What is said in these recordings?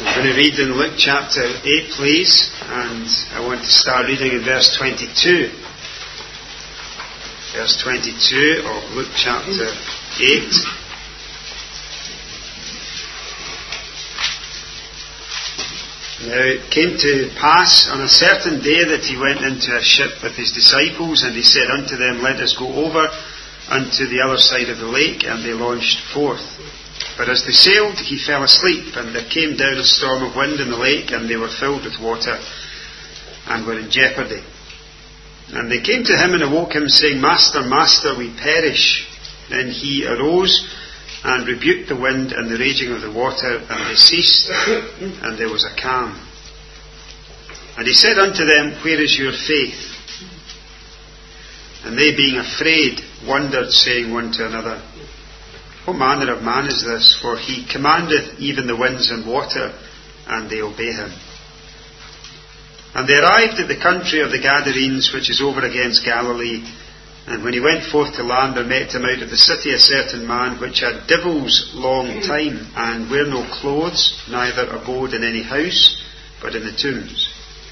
I'm going to read in Luke chapter 8, please, and I want to start reading in verse 22. Verse 22 of Luke chapter 8. Now it came to pass on a certain day that he went into a ship with his disciples, and he said unto them, Let us go over unto the other side of the lake, and they launched forth. But as they sailed, he fell asleep, and there came down a storm of wind in the lake, and they were filled with water, and were in jeopardy. And they came to him and awoke him, saying, Master, Master, we perish. Then he arose and rebuked the wind and the raging of the water, and they ceased, and there was a calm. And he said unto them, Where is your faith? And they, being afraid, wondered, saying one to another, What manner of man is this? For he commandeth even the winds and water, and they obey him. And they arrived at the country of the Gadarenes, which is over against Galilee. And when he went forth to land, there met him out of the city a certain man, which had devils long time, and wear no clothes, neither abode in any house, but in the tombs.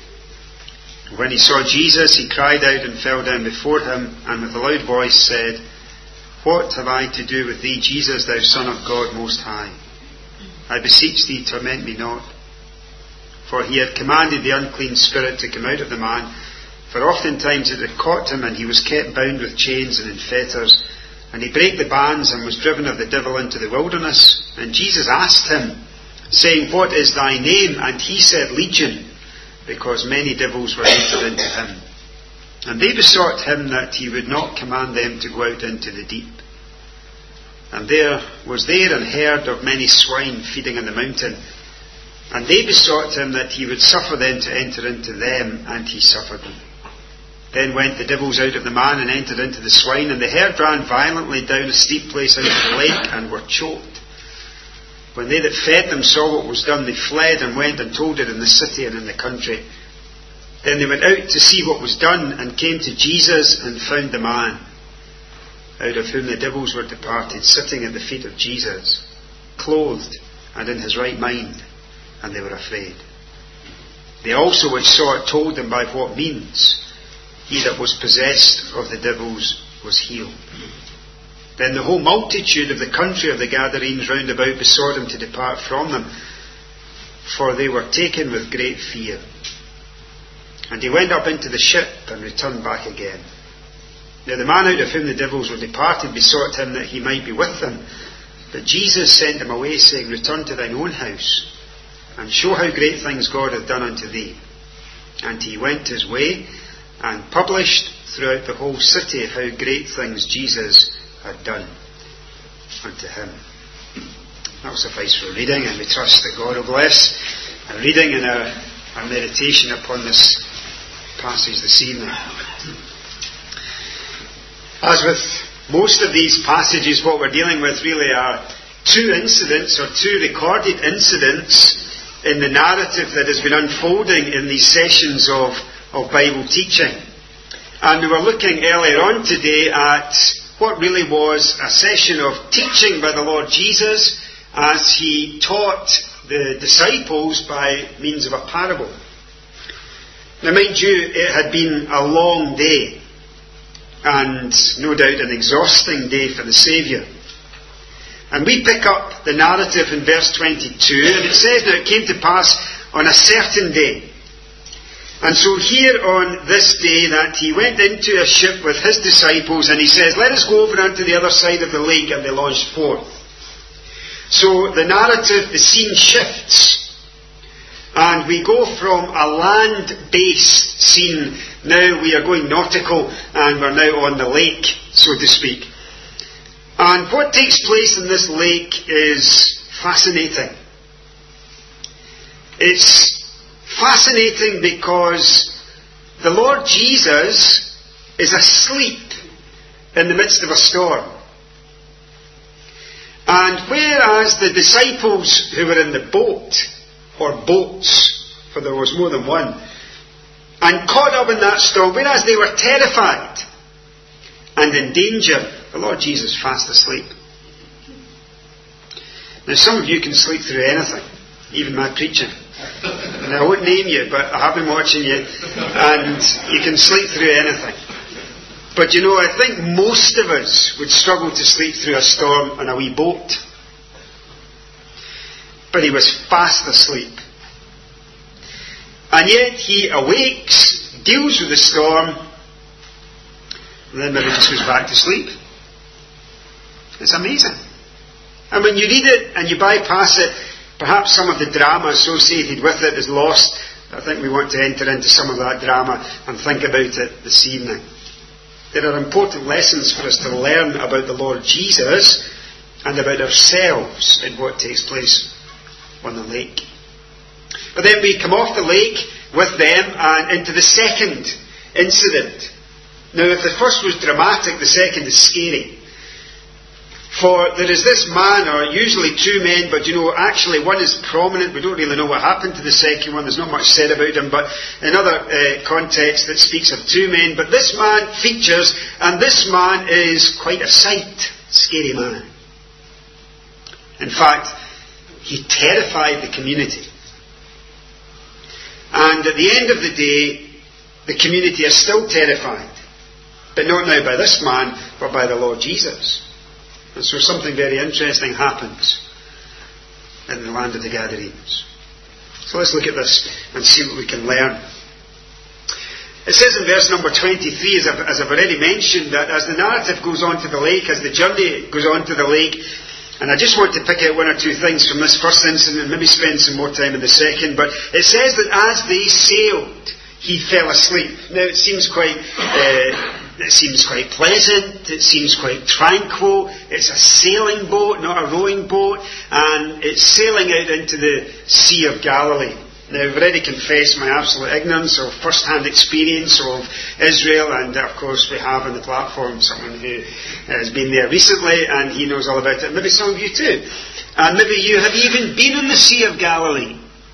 And when he saw Jesus, he cried out and fell down before him, and with a loud voice said, What have I to do with thee, Jesus, thou Son of God Most High? I beseech thee, torment me not. For he had commanded the unclean spirit to come out of the man, for oftentimes it had caught him, and he was kept bound with chains and in fetters. And he brake the bands, and was driven of the devil into the wilderness. And Jesus asked him, saying, What is thy name? And he said, Legion, because many devils were entered into him. And they besought him that he would not command them to go out into the deep. And there was an herd of many swine feeding on the mountain. And they besought him that he would suffer them to enter into them, and he suffered them. Then went the devils out of the man, and entered into the swine, and the herd ran violently down a steep place out of the lake, and were choked. When they that fed them saw what was done, they fled, and went and told it in the city and in the country. Then they went out to see what was done, and came to Jesus, and found the man, out of whom the devils were departed, sitting at the feet of Jesus, clothed and in his right mind, and they were afraid. They also which saw it told them by what means he that was possessed of the devils was healed. Then the whole multitude of the country of the Gadarenes round about besought him to depart from them, for they were taken with great fear. And he went up into the ship, and returned back again. Now the man out of whom the devils were departed besought him that he might be with them. But Jesus sent him away, saying, Return to thine own house, and show how great things God hath done unto thee. And he went his way, and published throughout the whole city how great things Jesus had done unto him. That will suffice for reading, and we trust that God will bless our reading and our meditation upon this passage this evening. As with most of these passages, what we're dealing with really are two incidents, or two recorded incidents, in the narrative that has been unfolding in these sessions of Bible teaching. And we were looking earlier on today at what really was a session of teaching by the Lord Jesus as he taught the disciples by means of a parable. Now mind you, it had been a long day, and no doubt an exhausting day for the Saviour. And we pick up the narrative in verse 22, and it says, Now it came to pass on a certain day. And so here on this day that he went into a ship with his disciples, and he says, Let us go over unto the other side of the lake, and they launched forth. So the narrative, the scene shifts, and we go from a land-based scene. Now we are going nautical, and we're now on the lake, so to speak. And what takes place in this lake is fascinating. It's fascinating because the Lord Jesus is asleep in the midst of a storm. And whereas the disciples who were in the boat, or boats, for there was more than one, and caught up in that storm, whereas they were terrified and in danger, the Lord Jesus fast asleep. Now some of you can sleep through anything. even my preaching. And I won't name you, but I have been watching you, and you can sleep through anything. But you know, I think most of us would struggle to sleep through a storm on a wee boat. But he was fast asleep. And yet he awakes, deals with the storm, and then maybe just goes back to sleep. It's amazing. And when you read it and you bypass it, perhaps some of the drama associated with it is lost. I think we want to enter into some of that drama and think about it this evening. There are important lessons for us to learn about the Lord Jesus and about ourselves in what takes place on the lake. But then we come off the lake with them and into the second incident. Now, if the first was dramatic, the second is scary. For there is this man, or usually two men, but you know, actually one is prominent. We don't really know what happened to the second one. There's not much said about him, but in other contexts that speaks of two men. But this man features, and this man is quite a sight. Scary man. In fact, he terrified the community. And at the end of the day, the community is still terrified. But not now by this man, but by the Lord Jesus. And so something very interesting happens in the land of the Gadarenes. So let's look at this and see what we can learn. It says in verse number 23, as I've already mentioned, that as the narrative goes on to the lake, as the journey goes on to the lake, and I just want to pick out one or two things from this first incident and maybe spend some more time in the second, but it says that as they sailed, he fell asleep. Now it seems quite pleasant, it seems quite tranquil. It's a sailing boat, not a rowing boat, and it's sailing out into the Sea of Galilee. Now, I've already confessed my absolute ignorance of first-hand experience of Israel, and of course we have on the platform someone who has been there recently, and he knows all about it. Maybe some of you too. And maybe you have even been on the Sea of Galilee.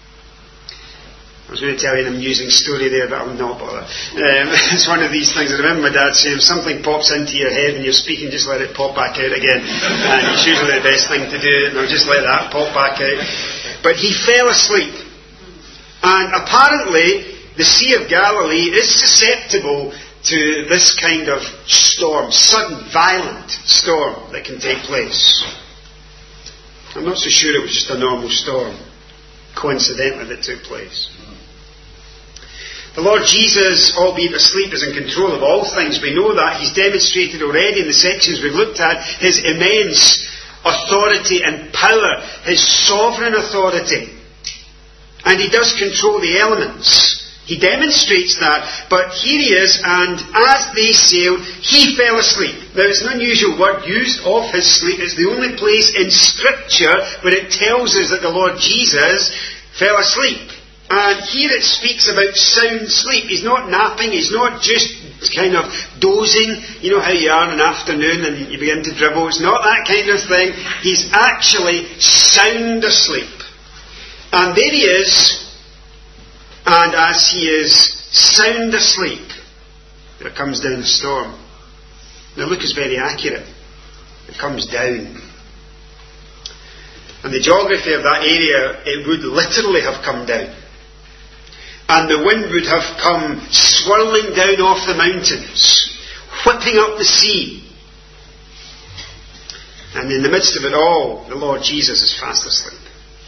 I was going to tell you an amusing story there, but I'll not bother. It's one of these things. I remember my dad saying, if something pops into your head when you're speaking, just let it pop back out again. And it's usually the best thing to do, and I'll just let that pop back out. But he fell asleep. And apparently, the Sea of Galilee is susceptible to this kind of storm, sudden, violent storm that can take place. I'm not so sure it was just a normal storm, coincidentally, that took place. The Lord Jesus, albeit asleep, is in control of all things. We know that. He's demonstrated already in the sections we've looked at his immense authority and power, his sovereign authority. And he does control the elements. He demonstrates that. But here he is, and as they sailed, he fell asleep. Now, it's an unusual word used of his sleep. It's the only place in Scripture where it tells us that the Lord Jesus fell asleep. And here it speaks about sound sleep. He's not napping, he's not just kind of dozing, you know how you are in an afternoon and you begin to dribble. It's not that kind of thing. He's actually sound asleep. And there he is, and as he is sound asleep, there comes down a storm. Now Luke is very accurate. It comes down. And the geography of that area, it would literally have come down. And the wind would have come swirling down off the mountains, whipping up the sea. And in the midst of it all, the Lord Jesus is fast asleep.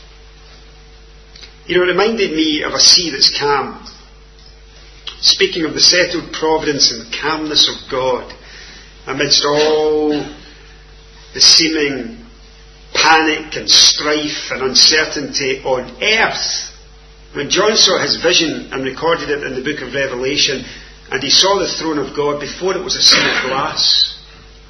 You know, it reminded me of a sea that's calm. Speaking of the settled providence and calmness of God, amidst all the seeming panic and strife and uncertainty on earth. When John saw his vision and recorded it in the book of Revelation, and he saw the throne of God before it was a sea of glass.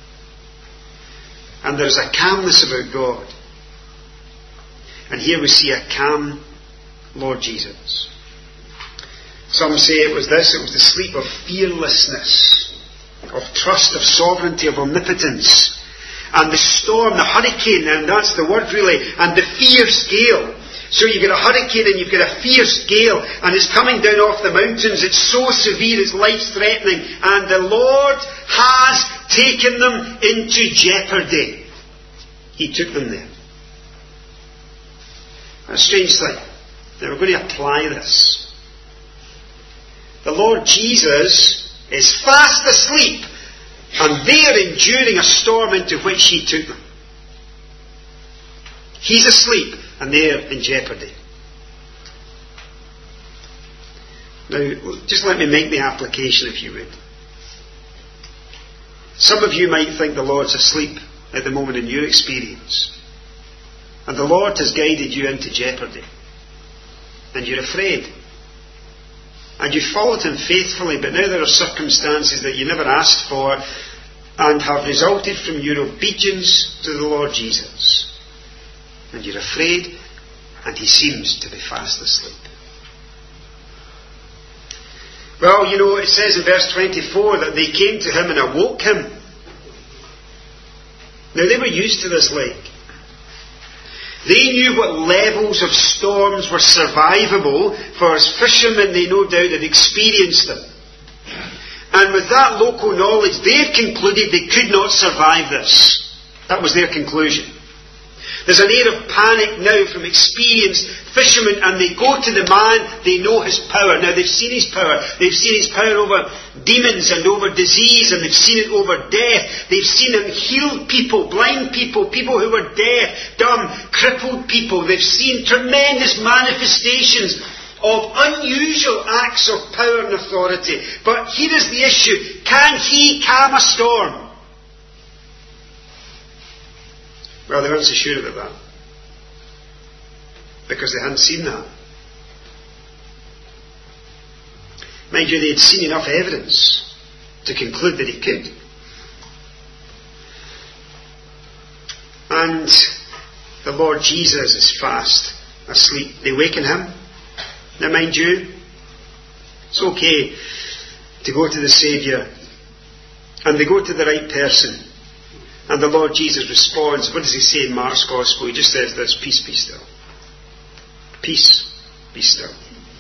And there's a calmness about God. And here we see a calm Lord Jesus. Some say it was the sleep of fearlessness, of trust, of sovereignty, of omnipotence. And the storm, the hurricane, and that's the word really, and the fierce gale. So you've got a hurricane and you've got a fierce gale, and it's coming down off the mountains. It's so severe, it's life-threatening. And the Lord has taken them into jeopardy. He took them there. A strange thing. Now we're going to apply this. The Lord Jesus is fast asleep, and they're enduring a storm into which He took them. He's asleep, and they're in jeopardy. Now, just let me make the application, if you would. Some of you might think the Lord's asleep at the moment in your experience, and the Lord has guided you into jeopardy, and you're afraid. And you followed Him faithfully, but now there are circumstances that you never asked for and have resulted from your obedience to the Lord Jesus. And you're afraid, and He seems to be fast asleep. Well, it says in verse 24 that they came to Him and awoke Him. Now, they were used to this lake. They knew what levels of storms were survivable, for as fishermen they no doubt had experienced them. And with that local knowledge, they've concluded they could not survive this. That was their conclusion. There's an air of panic now from experienced fishermen, and they go to the man, they know his power. Now they've seen his power. They've seen his power over demons and over disease, and they've seen it over death. They've seen Him heal people, blind people, people who were deaf, dumb, crippled people. They've seen tremendous manifestations of unusual acts of power and authority. But here is the issue. Can He calm a storm? Well, they weren't so sure about that, because they hadn't seen that. Mind you, they had seen enough evidence to conclude that He could. And the Lord Jesus is fast asleep. They waken Him. Now mind you, it's okay to go to the Saviour, and they go to the right person. And the Lord Jesus responds. What does He say in Mark's Gospel? He just says this: peace, be still. Peace, be still.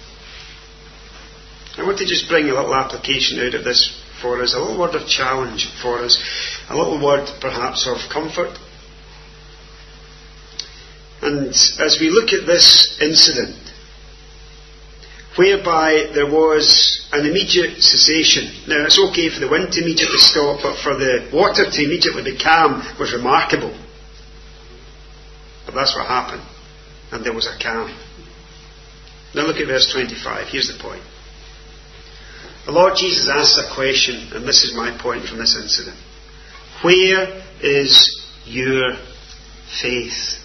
I want to just bring a little application out of this for us, a little word of challenge for us, a little word perhaps of comfort. And as we look at this incident, whereby there was an immediate cessation. Now, it's okay for the wind to immediately stop, but for the water to immediately be calm was remarkable. But that's what happened. And there was a calm. Now look at verse 25. Here's the point. The Lord Jesus asks a question, and this is my point from this incident. Where is your faith?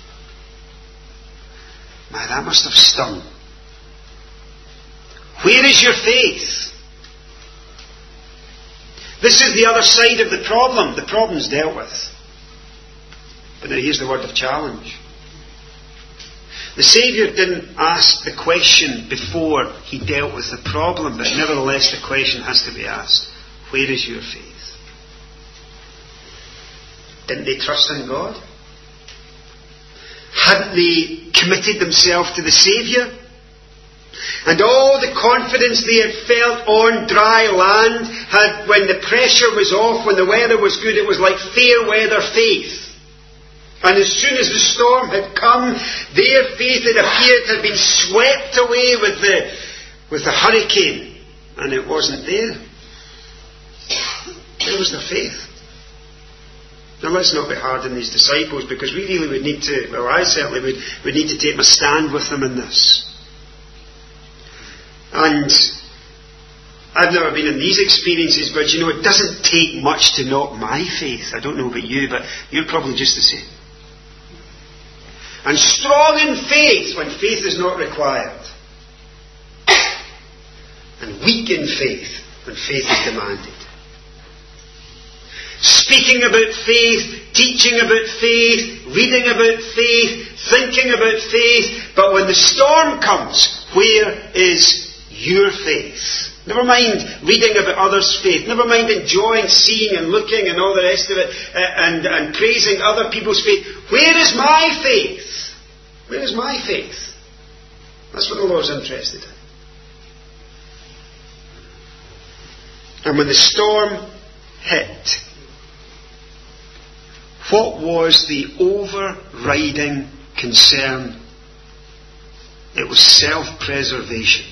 My, that must have stung. Where is your faith? This is the other side of the problem. The problem's dealt with. But now here's the word of challenge. The Saviour didn't ask the question before He dealt with the problem, but nevertheless the question has to be asked. Where is your faith? Didn't they trust in God? Hadn't they committed themselves to the Saviour? And all the confidence they had felt on dry land had, when the pressure was off, when the weather was good, it was like fair weather faith. And as soon as the storm had come, their faith, it appeared, had been swept away with the hurricane. And it wasn't there. Where was their faith? Now let's not be hard on these disciples, because we really would need to, well, I certainly would need to take my stand with them in this. And I've never been in these experiences, but it doesn't take much to knock my faith. I don't know about you, but you're probably just the same. And strong in faith when faith is not required. And weak in faith when faith is demanded. Speaking about faith, teaching about faith, reading about faith, thinking about faith, but when the storm comes, where is your faith? Never mind reading about others' faith. Never mind enjoying seeing and looking and all the rest of it, and praising other people's faith. Where is my faith? Where is my faith? That's what the Lord's interested in. And when the storm hit, what was the overriding concern It was self-preservation.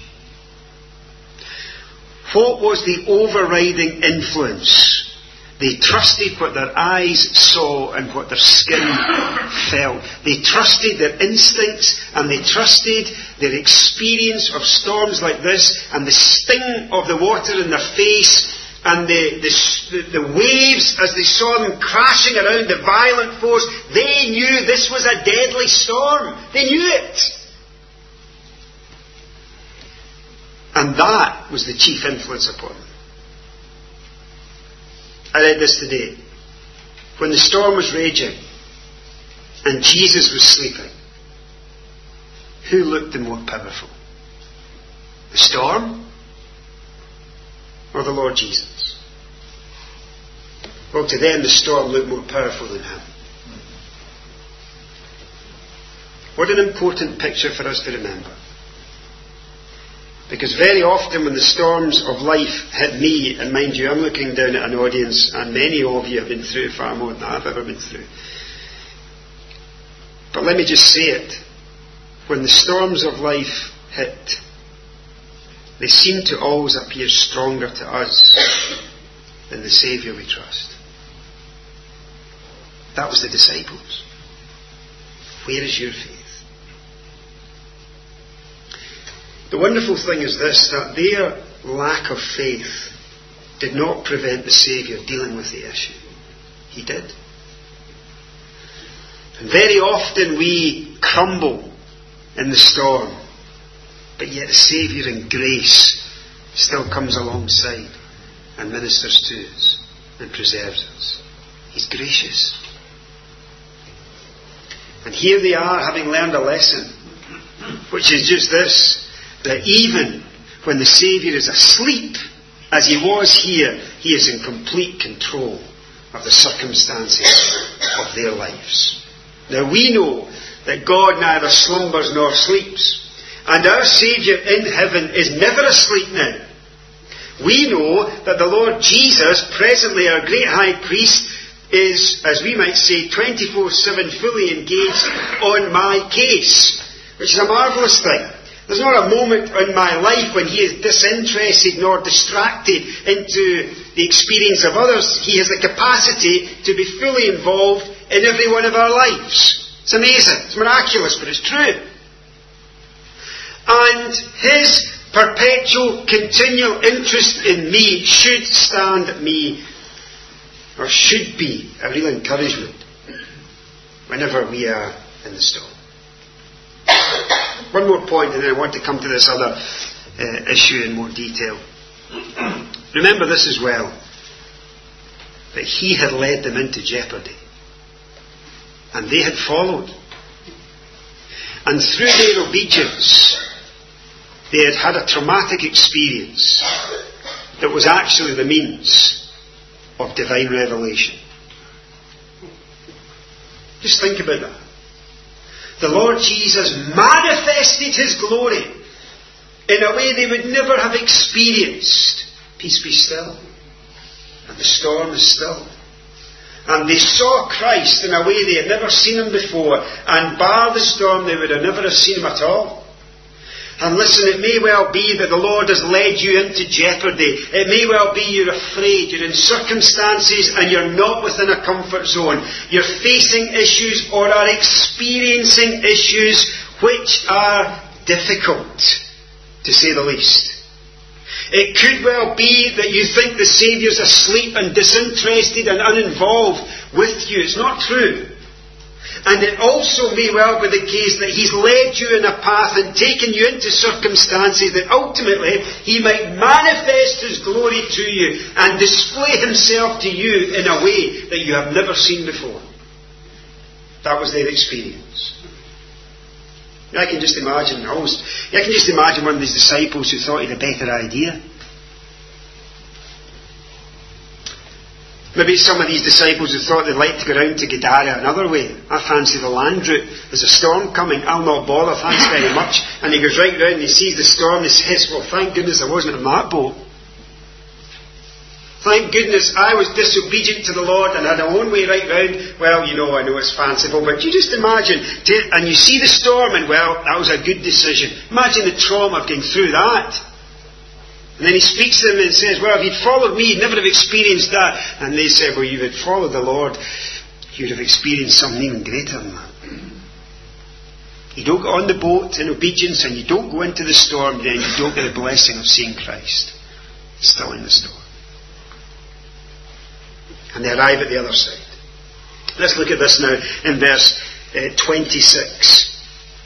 What was the overriding influence? They trusted what their eyes saw and what their skin felt. They trusted their instincts, and they trusted their experience of storms like this, and the sting of the water in their face, and the waves as they saw them crashing around, the violent force. They knew this was a deadly storm. They knew it. And that was the chief influence upon them. I read this today. When the storm was raging and Jesus was sleeping, who looked the more powerful? The storm or the Lord Jesus? Well, to them the storm looked more powerful than him. What an important picture for us to remember. Because very often when the storms of life hit me, and mind you, I'm looking down at an audience, and many of you have been through far more than I've ever been through. But let me just say it. When the storms of life hit, they seem to always appear stronger to us than the Saviour we trust. That was the disciples. Where is your faith? The wonderful thing is this, that their lack of faith did not prevent the Saviour dealing with the issue. He did. And very often we crumble in the storm, but yet the Saviour in grace still comes alongside and ministers to us and preserves us. He's gracious. And here they are, having learned a lesson, which is just this, that even when the Saviour is asleep, as he was here, he is in complete control of the circumstances of their lives. Now we know that God neither slumbers nor sleeps, and our Saviour in heaven is never asleep now. We know that the Lord Jesus, presently our great high priest, is, as we might say, 24/7 fully engaged on my case, which is a marvellous thing. There's not a moment in my life when he is disinterested nor distracted into the experience of others. He has the capacity to be fully involved in every one of our lives. It's amazing. It's miraculous, but it's true. And his perpetual, continual interest in me should stand me, or should be, a real encouragement whenever we are in the storm. One more point, and then I want to come to this other issue in more detail. Remember this as well, that he had led them into jeopardy, and they had followed. And through their obedience, they had had a traumatic experience that was actually the means of divine revelation. Just think about that. The Lord Jesus manifested his glory in a way they would never have experienced. Peace be still. And the storm is still. And they saw Christ in a way they had never seen him before. And bar the storm, they would have never have seen him at all. And listen, it may well be that the Lord has led you into jeopardy. It may well be you're afraid, you're in circumstances and you're not within a comfort zone. You're facing issues or are experiencing issues which are difficult, to say the least. It could well be that you think the Saviour's asleep and disinterested and uninvolved with you. It's not true. And it also may well be the case that he's led you in a path and taken you into circumstances that ultimately he might manifest his glory to you and display himself to you in a way that you have never seen before. That was their experience. I can just imagine one of these disciples who thought he had a better idea. Maybe some of these disciples who thought they'd like to go round to Gadara another way. I fancy the land route. There's a storm coming. I'll not bother, thanks very much. And he goes right round and he sees the storm and he says, well, thank goodness I wasn't in that boat. Thank goodness I was disobedient to the Lord and had my own way right round. Well, I know it's fanciful, but you just imagine, and you see the storm and, well, that was a good decision. Imagine the trauma of going through that. And then he speaks to them and says, well, if you'd followed me, you'd never have experienced that. And they say, well, you would follow the Lord, you'd have experienced something even greater than that. You don't go on the boat in obedience and you don't go into the storm, then you don't get the blessing of seeing Christ still in the storm. And they arrive at the other side. Let's look at this now in verse 26.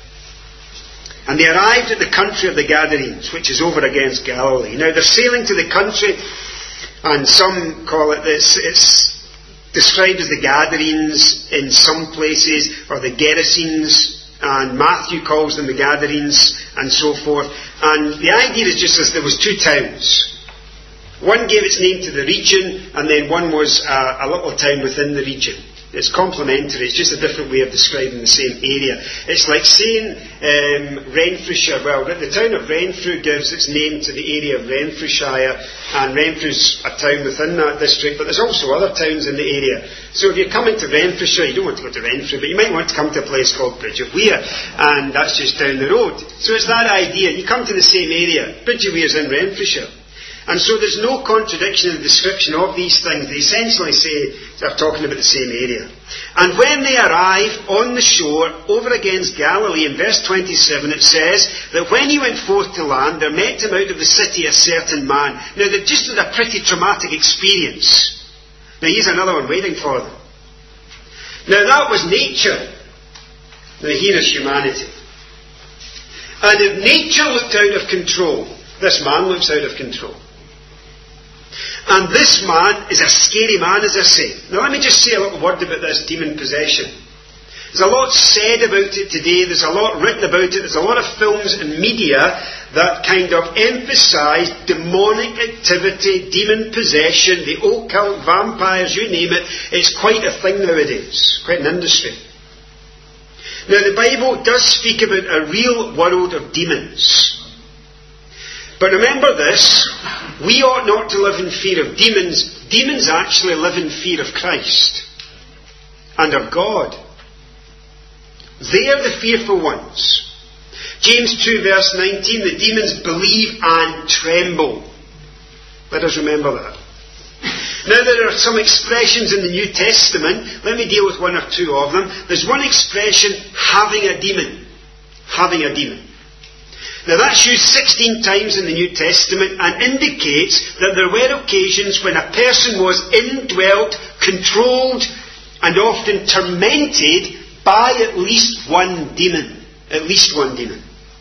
And they arrived at the country of the Gadarenes, which is over against Galilee. Now they're sailing to the country, and some call it this. It's described as the Gadarenes in some places, or the Gerasenes, and Matthew calls them the Gadarenes, and so forth. And the idea is just as there was two towns. One gave its name to the region, and then one was a little town within the region. It's complementary. It's just a different way of describing the same area. It's like saying Renfrewshire. Well, the town of Renfrew gives its name to the area of Renfrewshire, and Renfrew's a town within that district, but there's also other towns in the area. So if you're coming to Renfrewshire, you don't want to go to Renfrew, but you might want to come to a place called Bridge of Weir, and that's just down the road. So it's that idea. You come to the same area. Bridge of Weir's in Renfrewshire. And so there's no contradiction in the description of these things. They essentially say they're talking about the same area. And when they arrive on the shore over against Galilee, in verse 27 it says that when he went forth to land, there met him out of the city a certain man. Now they've just had a pretty traumatic experience. Now here's another one waiting for them. Now that was nature. Now here is humanity. And if nature looked out of control, this man looks out of control. And this man is a scary man, as I say. Now let me just say a little word about this demon possession. There's a lot said about it today. There's a lot written about it. There's a lot of films and media that kind of emphasise demonic activity, demon possession, the occult, vampires, you name it. It's quite a thing nowadays. Quite an industry. Now the Bible does speak about a real world of demons. But remember this, we ought not to live in fear of demons. Demons actually live in fear of Christ and of God. They are the fearful ones. James 2 verse 19, the demons believe and tremble. Let us remember that. Now there are some expressions in the New Testament. Let me deal with one or two of them. There's one expression, having a demon. Having a demon. Now that's used 16 times in the New Testament and indicates that there were occasions when a person was indwelt, controlled, and often tormented by at least one demon. At least one demon.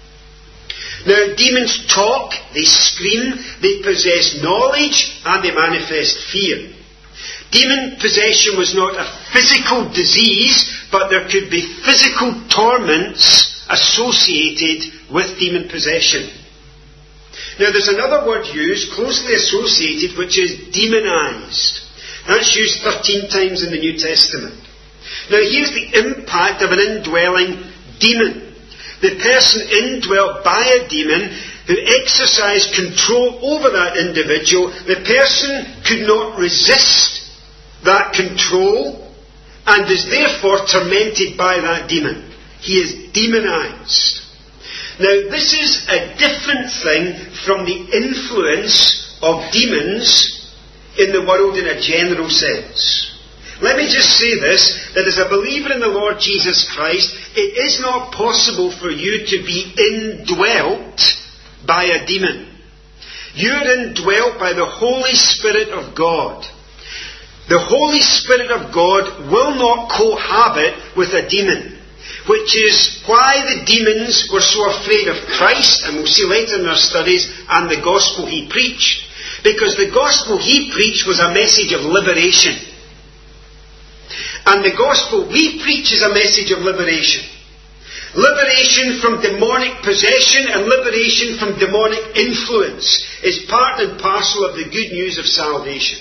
Now demons talk, they scream, they possess knowledge, and they manifest fear. Demon possession was not a physical disease, but there could be physical torments associated with demon possession. Now there's another word used, closely associated, which is demonized. That's used 13 times in the New Testament. Now here's the impact of an indwelling demon. The person indwelt by a demon who exercised control over that individual, the person could not resist that control and is therefore tormented by that demon. He is demonized. Now this is a different thing from the influence of demons in the world in a general sense. Let me just say this, that as a believer in the Lord Jesus Christ, it is not possible for you to be indwelt by a demon. You're indwelt by the Holy Spirit of God. The Holy Spirit of God will not cohabit with a demon, which is why the demons were so afraid of Christ, and we'll see later in our studies, and the gospel he preached. Because the gospel he preached was a message of liberation. And the gospel we preach is a message of liberation. Liberation from demonic possession and liberation from demonic influence is part and parcel of the good news of salvation.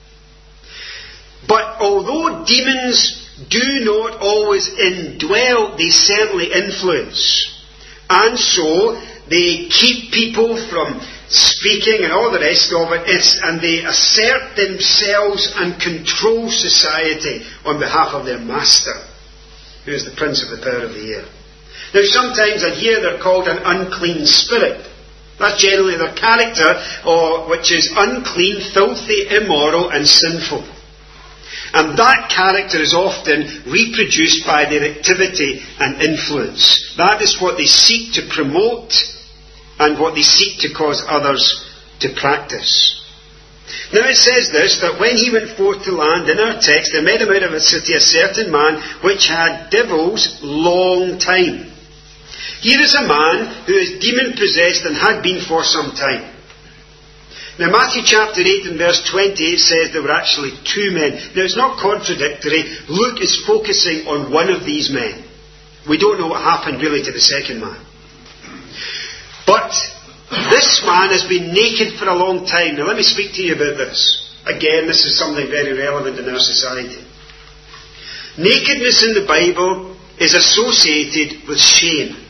But although demons do not always indwell, they certainly influence. And so they keep people from speaking and all the rest of it, and they assert themselves and control society on behalf of their master, who is the prince of the power of the air. Now sometimes I hear they're called an unclean spirit. That's generally their character, which is unclean, filthy, immoral and sinful. And that character is often reproduced by their activity and influence. That is what they seek to promote and what they seek to cause others to practice. Now it says this, that when he went forth to land, in our text, there met him out of a city a certain man which had devils long time. Here is a man who is demon-possessed and had been for some time. Now Matthew chapter 8 and verse 28 says there were actually two men. Now it's not contradictory. Luke is focusing on one of these men. We don't know what happened really to the second man. But this man has been naked for a long time. Now let me speak to you about this. Again, this is something very relevant in our society. Nakedness in the Bible is associated with shame.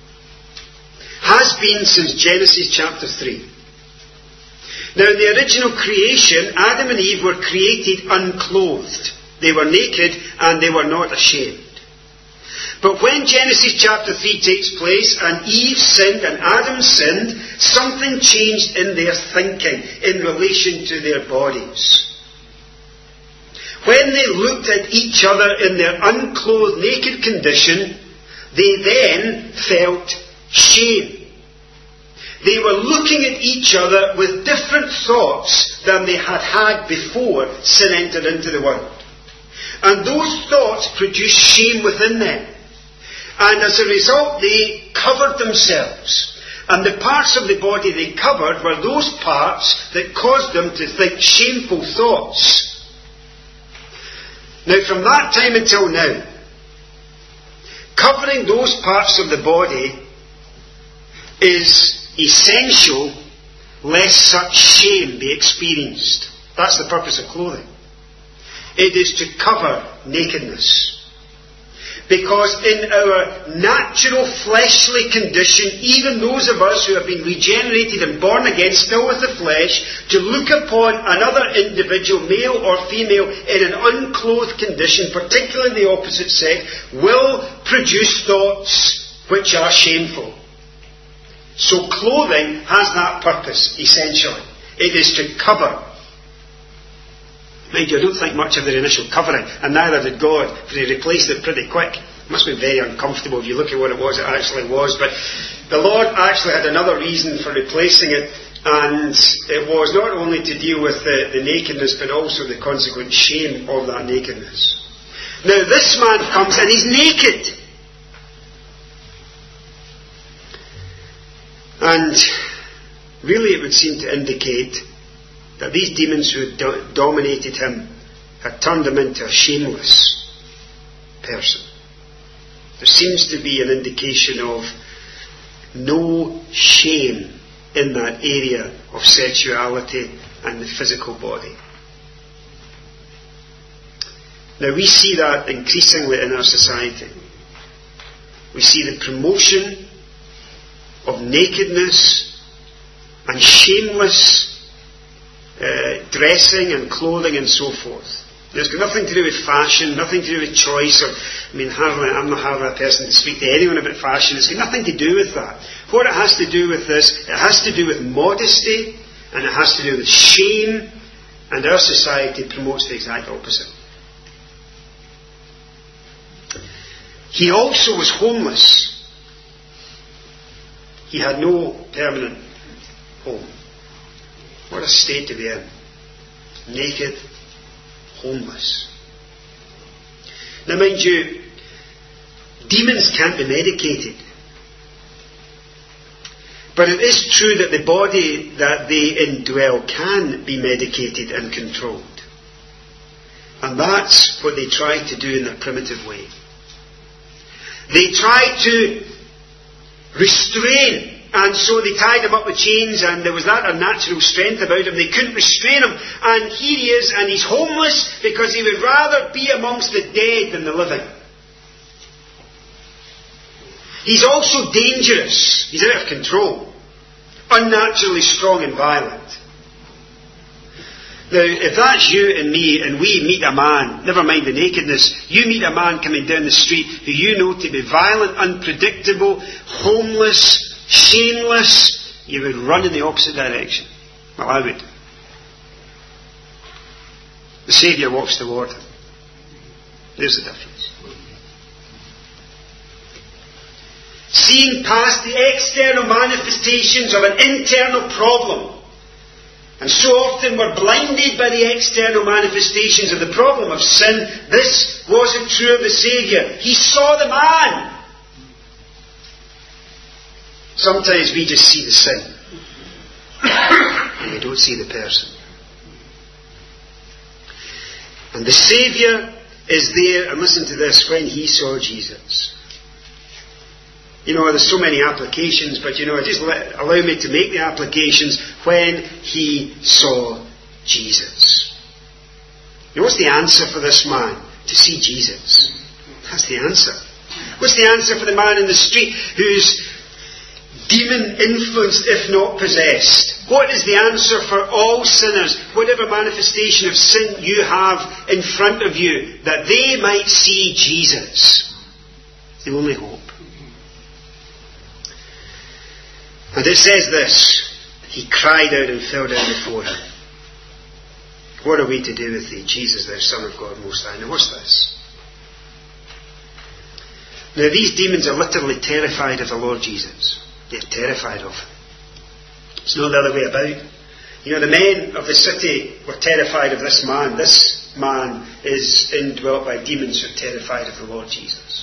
Has been since Genesis chapter 3. Now in the original creation, Adam and Eve were created unclothed. They were naked and they were not ashamed. But when Genesis chapter 3 takes place and Eve sinned and Adam sinned, something changed in their thinking in relation to their bodies. When they looked at each other in their unclothed, naked condition, they then felt shame. They were looking at each other with different thoughts than they had had before sin entered into the world. And those thoughts produced shame within them. And as a result, they covered themselves. And the parts of the body they covered were those parts that caused them to think shameful thoughts. Now, from that time until now, covering those parts of the body is essential lest such shame be experienced. That's the purpose of clothing. It is to cover nakedness. Because in our natural fleshly condition, even those of us who have been regenerated and born again, still with the flesh, to look upon another individual, male or female, in an unclothed condition, particularly the opposite sex, will produce thoughts which are shameful. So clothing has that purpose, essentially. It is to cover. Mind you, I don't think much of their initial covering, and neither did God, for he replaced it pretty quick. It must have been very uncomfortable if you look at what it actually was. But the Lord actually had another reason for replacing it, and it was not only to deal with the nakedness, but also the consequent shame of that nakedness. Now this man comes and he's naked. And really it would seem to indicate that these demons who had dominated him had turned him into a shameless person. There seems to be an indication of no shame in that area of sexuality and the physical body. Now we see that increasingly in our society. We see the promotion of nakedness and shameless dressing and clothing and so forth. It's got nothing to do with fashion, nothing to do with choice. I'm not hardly a person to speak to anyone about fashion. It's got nothing to do with that. What it has to do with this, it has to do with modesty, and it has to do with shame, and our society promotes the exact opposite. He also was homeless. He had no permanent home. What a state to be in. Naked, homeless. Now mind you, demons can't be medicated. But it is true that the body that they indwell can be medicated and controlled. And that's what they tried to do in their primitive way. They tried to restrain, and so they tied him up with chains, and there was that unnatural strength about him. They couldn't restrain him, and here he is, and he's homeless because he would rather be amongst the dead than the living. He's also dangerous. He's out of control. unnaturally strong and violent. Now, if that's you and me, and we meet a man, never mind the nakedness, you meet a man coming down the street who you know to be violent, unpredictable, homeless, shameless, you would run in the opposite direction. Well, I would. The Saviour walks toward him. There's the difference. Seeing past the external manifestations of an internal problem. And so often we're blinded by the external manifestations of the problem of sin. This wasn't true of the Saviour. He saw the man. Sometimes we just see the sin. And we don't see the person. And the Saviour is there, and listen to this, when he saw Jesus. You know, there's so many applications, but just allow me to make the applications. When he saw Jesus. What's the answer for this man? To see Jesus. That's the answer. What's the answer for the man in the street who's demon-influenced, if not possessed? What is the answer for all sinners, whatever manifestation of sin you have in front of you, that they might see Jesus? It's the only hope. And it says this, he cried out and fell down before him. What are we to do with thee, Jesus, thou Son of God Most High? Now what's this? Now these demons are literally terrified of the Lord Jesus. They're terrified of him. It's not the other way about. The men of the city were terrified of this man. This man is indwelt by demons who are terrified of the Lord Jesus.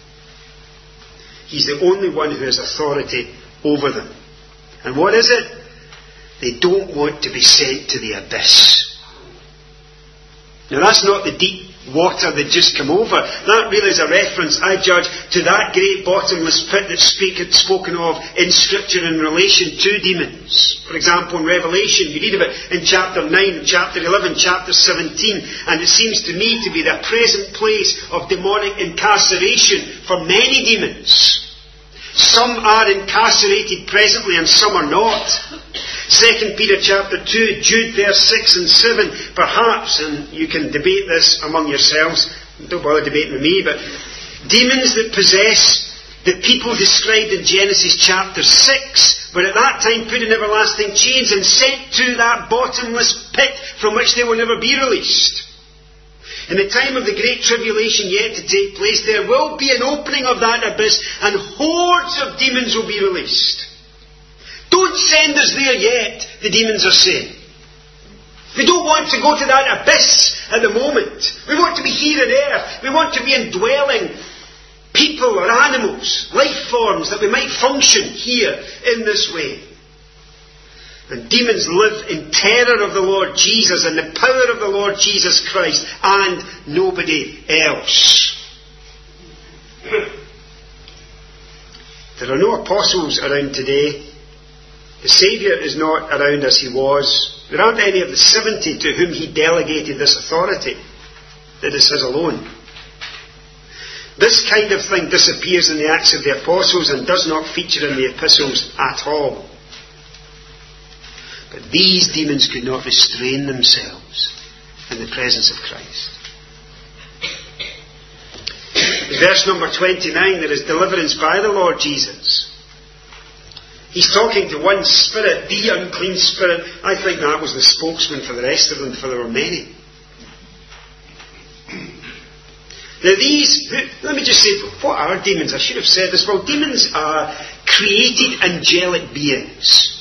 He's the only one who has authority over them. And what is it? They don't want to be sent to the abyss. Now that's not the deep water that just come over. That really is a reference, I judge, to that great bottomless pit that's spoken of in Scripture in relation to demons. For example, in Revelation, you read of it in chapter 9, chapter 11, chapter 17, and it seems to me to be the present place of demonic incarceration for many demons. Some are incarcerated presently and some are not. 2 Peter chapter 2, Jude verse 6 and 7, perhaps, and you can debate this among yourselves, don't bother debating with me, but demons that possess the people described in Genesis chapter 6 were at that time put in everlasting chains and sent to that bottomless pit from which they will never be released. In the time of the great tribulation yet to take place, there will be an opening of that abyss and hordes of demons will be released. Don't send us there yet, the demons are saying. We don't want to go to that abyss at the moment. We want to be here on earth. We want to be indwelling people or animals, life forms, that we might function here in this way. And demons live in terror of the Lord Jesus and the power of the Lord Jesus Christ and nobody else. There are no apostles around today. The Saviour is not around as he was. There aren't any of the 70 to whom he delegated this authority. That is his alone. This kind of thing disappears in the Acts of the Apostles and does not feature in the epistles at all. But these demons could not restrain themselves in the presence of Christ. In verse number 29, there is deliverance by the Lord Jesus. He's talking to one spirit, the unclean spirit. I think that was the spokesman for the rest of them, for there were many. Now let me just say, what are demons? I should have said this. Well, demons are created angelic beings.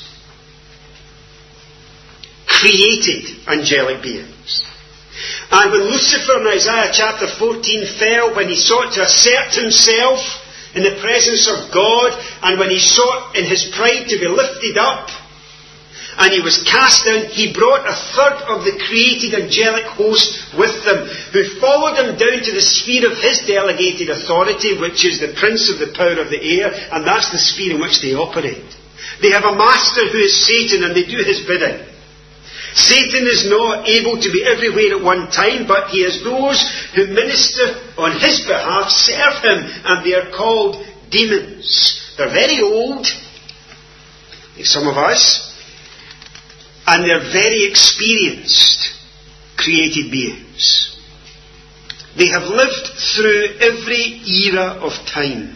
Created angelic beings. And when Lucifer in Isaiah chapter 14 fell, when he sought to assert himself in the presence of God, and when he sought in his pride to be lifted up, and he was cast down, he brought a third of the created angelic host with them, who followed him down to the sphere of his delegated authority, which is the prince of the power of the air, and that's the sphere in which they operate. They have a master who is Satan, and they do his bidding. Satan is not able to be everywhere at one time, but he has those who minister on his behalf, serve him, and they are called demons. They're very old. some of us, and they're very experienced created beings. They have lived through every era of time.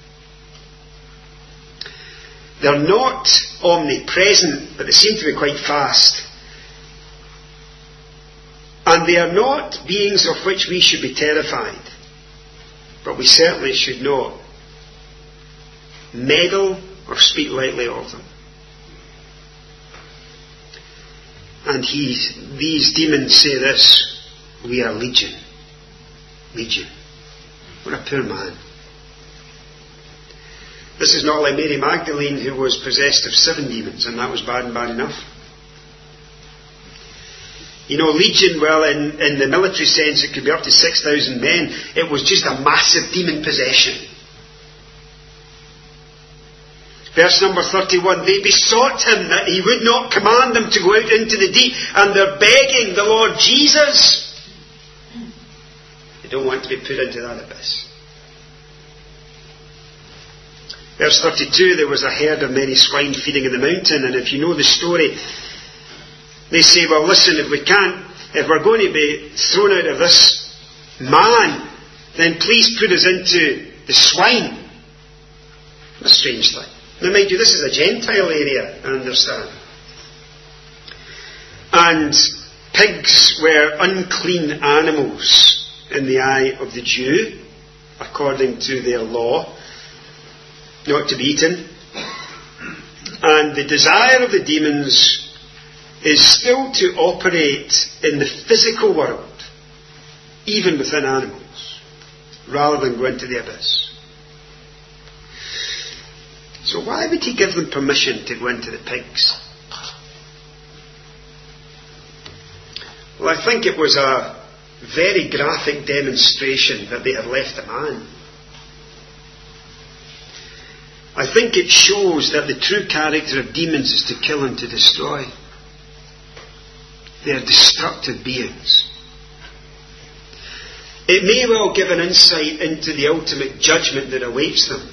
They're not omnipresent, but they seem to be quite fast. And they are not beings of which we should be terrified. But we certainly should not meddle or speak lightly of them. And these demons say this: we are legion. Legion. What a poor man. This is not like Mary Magdalene, who was possessed of 7 demons, and that was bad and bad enough. You know, legion, well, in the military sense, it could be up to 6,000 men. It was just a massive demon possession. Verse number 31, they besought him that he would not command them to go out into the deep, and they're begging the Lord Jesus. They don't want to be put into that abyss. Verse 32, there was a herd of many swine feeding in the mountain, and if you know the story, they say, well, listen, if we're going to be thrown out of this man, then please put us into the swine. What a strange thing. Now, mind you, this is a Gentile area, I understand. And pigs were unclean animals in the eye of the Jew, according to their law, not to be eaten. And the desire of the demons is still to operate in the physical world, even within animals, rather than go into the abyss. So why would he give them permission to go into the pigs? Well, I think it was a very graphic demonstration that they had left a man. I think it shows that the true character of demons is to kill and to destroy. They are destructive beings. It may well give an insight into the ultimate judgment that awaits them.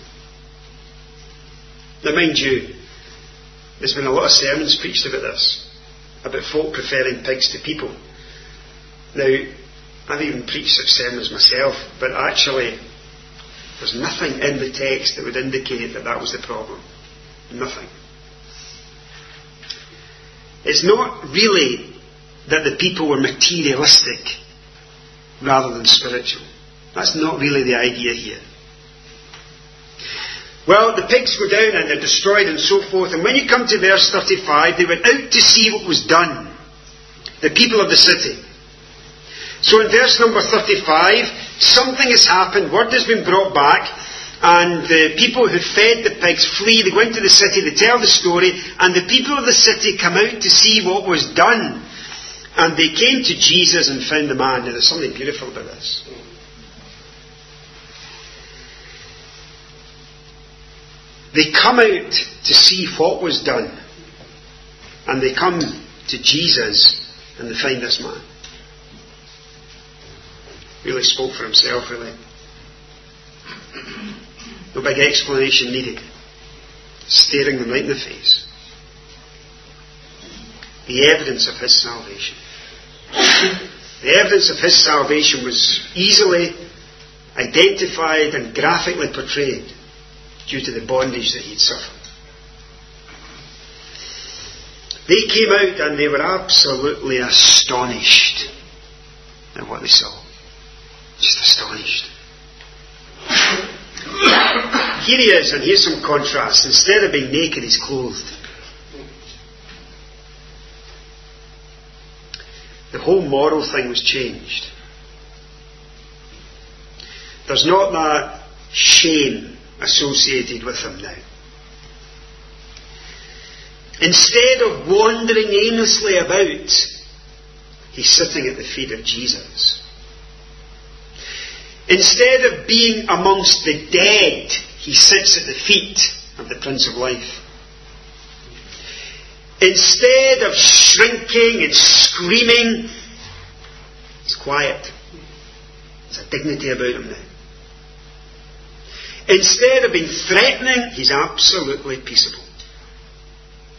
Now, mind you, there's been a lot of sermons preached about this, about folk preferring pigs to people. Now, I've even preached such sermons myself, but actually, there's nothing in the text that would indicate that that was the problem. Nothing. It's not really that the people were materialistic rather than spiritual. That's not really the idea here. Well, the pigs go down and they're destroyed and so forth. And when you come to verse 35, they went out to see what was done. The people of the city. So in verse number 35, something has happened. Word has been brought back. And the people who fed the pigs flee. They go into the city. They tell the story. And the people of the city come out to see what was done. And they came to Jesus and found the man. Now, there's something beautiful about this. They come out to see what was done. And they come to Jesus and they find this man. Really spoke for himself, really. No big explanation needed. Staring them right in the face. The evidence of his salvation. The evidence of his salvation was easily identified and graphically portrayed due to the bondage that he'd suffered. They came out and they were absolutely astonished at what they saw. Just astonished. Here he is, and here's some contrast. Instead of being naked, he's clothed. The whole moral thing was changed. There's not that shame associated with him now. Instead of wandering aimlessly about, he's sitting at the feet of Jesus. Instead of being amongst the dead, he sits at the feet of the Prince of Life. Instead of shrinking and screaming, he's quiet. There's a dignity about him now. Instead of being threatening, he's absolutely peaceable.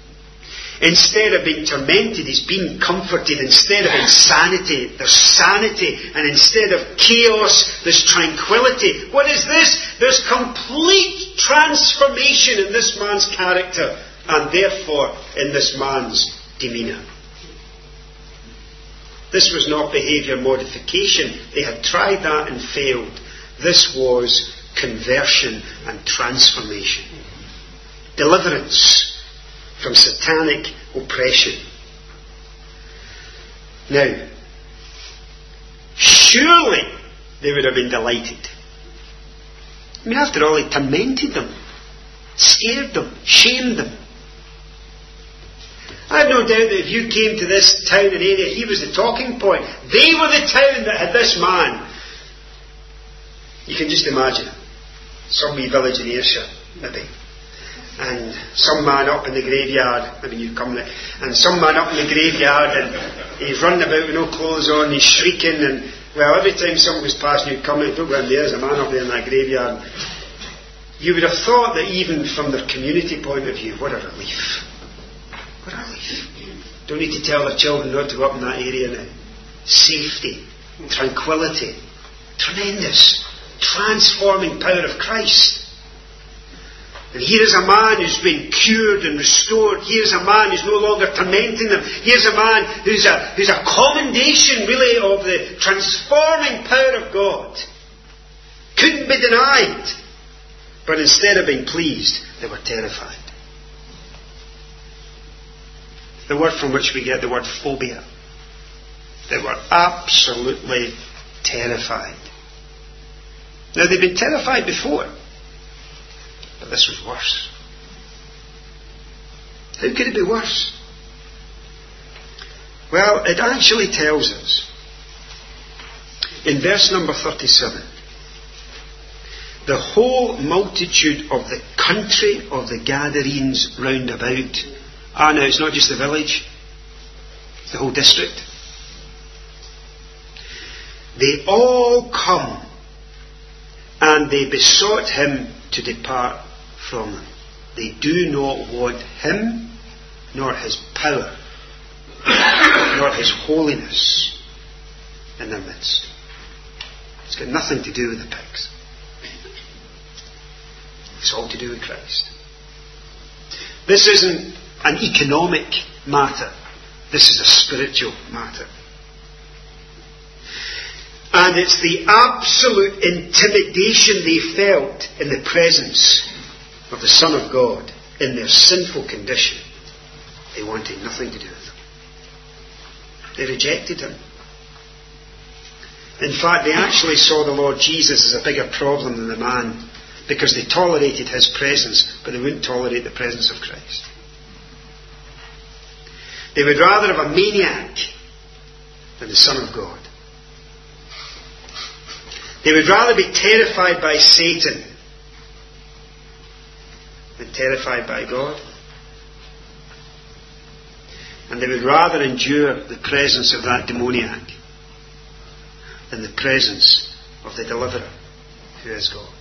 Instead of being tormented, he's being comforted. Instead of insanity, there's sanity. And instead of chaos, there's tranquility. What is this? There's complete transformation in this man's character, and therefore in this man's demeanour. This was not behaviour modification. They had tried that and failed. This was conversion and transformation. Deliverance from satanic oppression. Now, surely they would have been delighted. I mean, after all, he tormented them, scared them, shamed them. I have no doubt that if you came to this town and area, he was the talking point. They were the town that had this man. You can just imagine some wee village in Ayrshire, maybe. And some man up in the graveyard, maybe you've come there, and some man up in the graveyard, and he's running about with no clothes on, he's shrieking, and well, every time someone was passing, you'd come and look around, there's a man up there in that graveyard. You would have thought that even from their community point of view, what a relief. What a relief. Don't need to tell their children not to go up in that area now. Safety, tranquility, tremendous, transforming power of Christ. And here is a man who's been cured and restored. Here's a man who's no longer tormenting them. Here's a man who's a commendation, really, of the transforming power of God. Couldn't be denied. But instead of being pleased, they were terrified. The word from which we get the word phobia. They were absolutely terrified. Now, they'd been terrified before. But this was worse. How could it be worse? Well, it actually tells us in verse number 37, the whole multitude of the country of the Gadarenes round about. Now it's not just the village, it's the whole district. They all come and they besought him to depart from them. They do not want him, nor his power, nor his holiness in their midst. It's got nothing to do with the pigs. It's all to do with Christ. This isn't an economic matter. This is a spiritual matter. And it's the absolute intimidation they felt in the presence of the Son of God in their sinful condition. They wanted nothing to do with him. They rejected him. In fact, they actually saw the Lord Jesus as a bigger problem than the man, because they tolerated his presence, but they wouldn't tolerate the presence of Christ. They would rather have a maniac than the Son of God. They would rather be terrified by Satan than terrified by God. And they would rather endure the presence of that demoniac than the presence of the deliverer, who is God.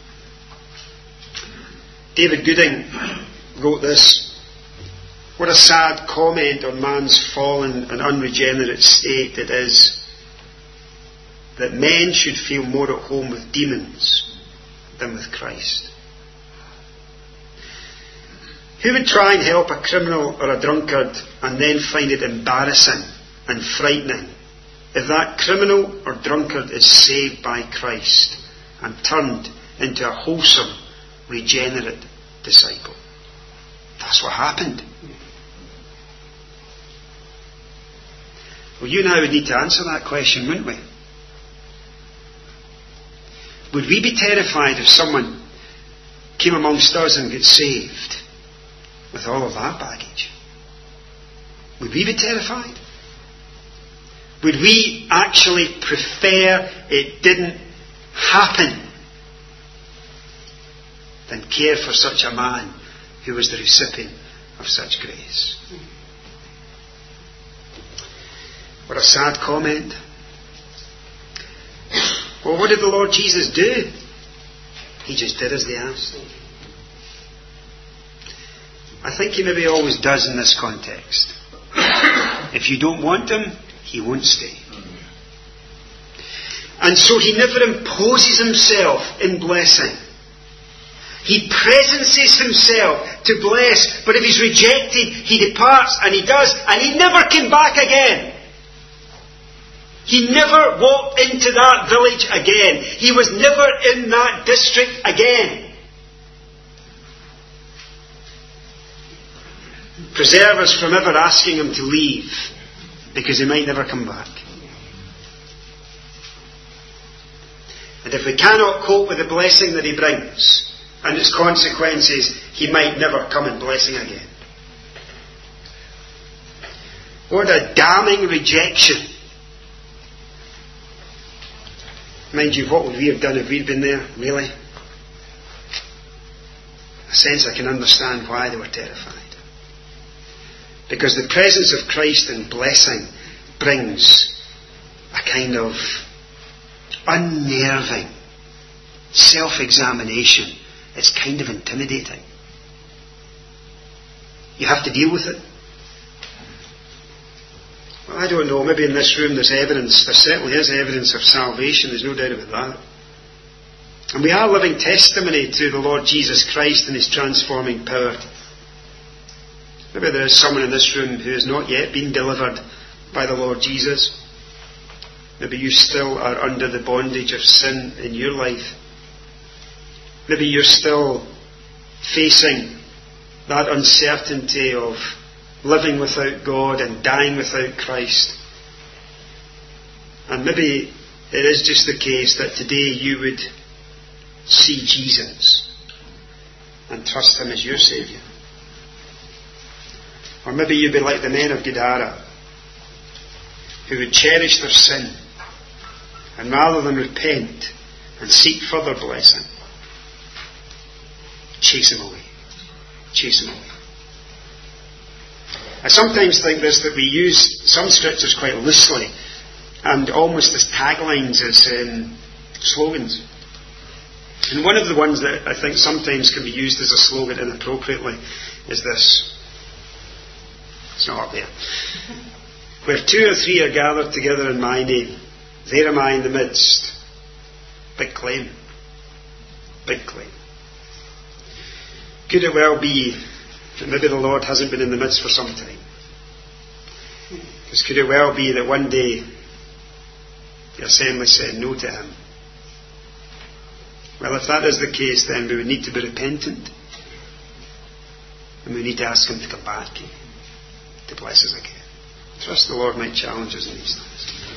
David Gooding wrote this. What a sad comment on man's fallen and unregenerate state it is that men should feel more at home with demons than with Christ. Who would try and help a criminal or a drunkard and then find it embarrassing and frightening if that criminal or drunkard is saved by Christ and turned into a wholesome, regenerate disciple? That's what happened. Well, you and I would need to answer that question, wouldn't we? Would we be terrified if someone came amongst us and got saved with all of that baggage? Would we be terrified? Would we actually prefer it didn't happen than care for such a man who was the recipient of such grace? What a sad comment. Well, what did the Lord Jesus do? He just did as they asked. I think he maybe always does in this context. If you don't want him, he won't stay. And so he never imposes himself in blessing. He presences himself to bless, but if he's rejected, he departs, and he does, and he never came back again. He never walked into that village again. He was never in that district again. Preserve us from ever asking him to leave, because he might never come back. And if we cannot cope with the blessing that he brings and its consequences, he might never come in blessing again. What a damning rejection. Mind you, what would we have done if we'd been there, really? In a sense, I can understand why they were terrified. Because the presence of Christ in blessing brings a kind of unnerving self-examination. It's kind of intimidating. You have to deal with it. Well, I don't know, maybe in this room there's evidence, there certainly is evidence of salvation, there's no doubt about that. And we are living testimony to the Lord Jesus Christ and his transforming power. Maybe there is someone in this room who has not yet been delivered by the Lord Jesus. Maybe you still are under the bondage of sin in your life. Maybe you're still facing that uncertainty of living without God and dying without Christ. And maybe it is just the case that today you would see Jesus and trust him as your Saviour. Or maybe you'd be like the men of Gadara, who would cherish their sin, and rather than repent and seek further blessing, chase him away. Chase him away. I sometimes think this, that we use some scriptures quite loosely and almost as taglines, as slogans. And one of the ones that I think sometimes can be used as a slogan inappropriately is this. It's not up there. Where 2 or 3 are gathered together in my name, there am I in the midst. Big claim. Big claim. Could it well be that maybe the Lord hasn't been in the midst for some time? Because could it well be that one day the assembly said no to him? Well, if that is the case, then we would need to be repentant. And we need to ask him to come back, to bless us again. Trust the Lord might challenge us in these things.